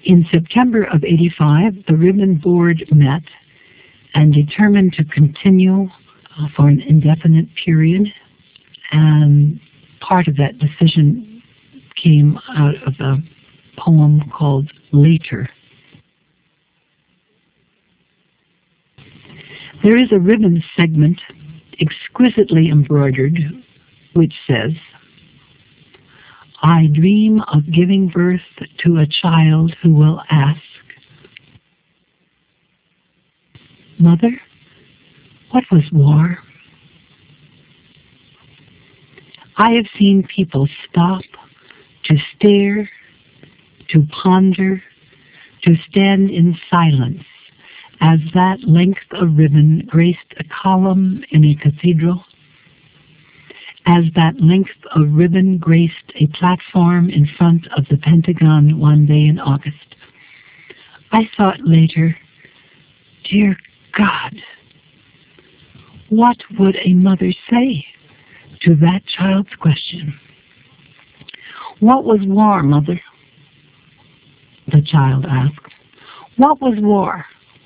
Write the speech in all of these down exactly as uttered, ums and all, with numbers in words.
In September of eighty-five, the Ribbon Board met and determined to continue uh, for an indefinite period. And part of that decision came out of a poem called Later. There is a ribbon segment exquisitely embroidered which says, "I dream of giving birth to a child who will ask, 'Mother, what was war?' I have seen people stop to stare, to ponder, to stand in silence as that length of ribbon graced a column in a cathedral, as that length of ribbon graced a platform in front of the Pentagon one day in August. I thought later, dear God, what would a mother say to that child's question? 'What was war, Mother?' the child asked. 'What was war?'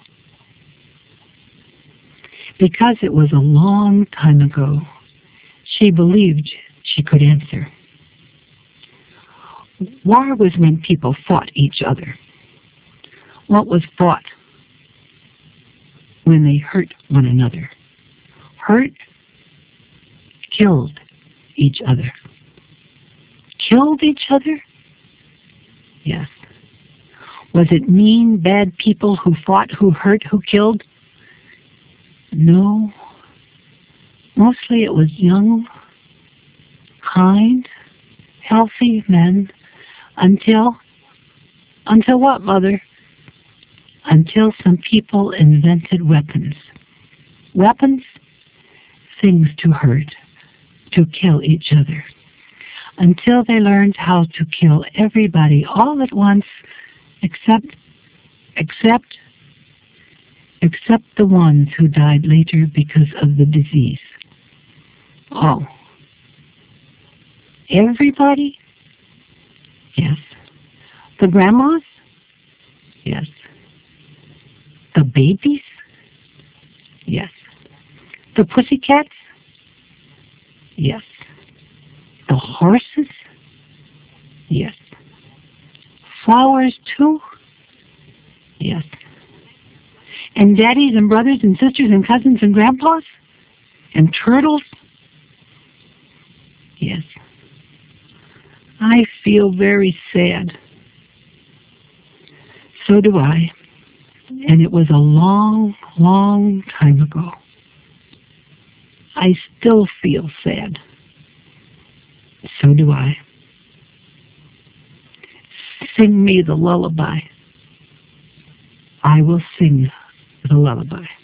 Because it was a long time ago, she believed she could answer. War was when people fought each other. What was fought? When they hurt one another. Hurt, killed each other. Killed each other? Yes. Was it mean, bad people who fought, who hurt, who killed? No. Mostly it was young, kind, healthy men until, until what, Mother? Until some people invented weapons. Weapons? Things to hurt, to kill each other. Until they learned how to kill everybody all at once, except, except, except the ones who died later because of the disease. Oh. Everybody? Yes. The grandmas? Yes. The babies? Yes. The pussycats? Yes. The horses? Yes. Flowers too? Yes. And daddies and brothers and sisters and cousins and grandpas? And turtles? Yes. I feel very sad. So do I. And it was a long, long time ago. I still feel sad. So do I. Sing me the lullaby. I will sing the lullaby.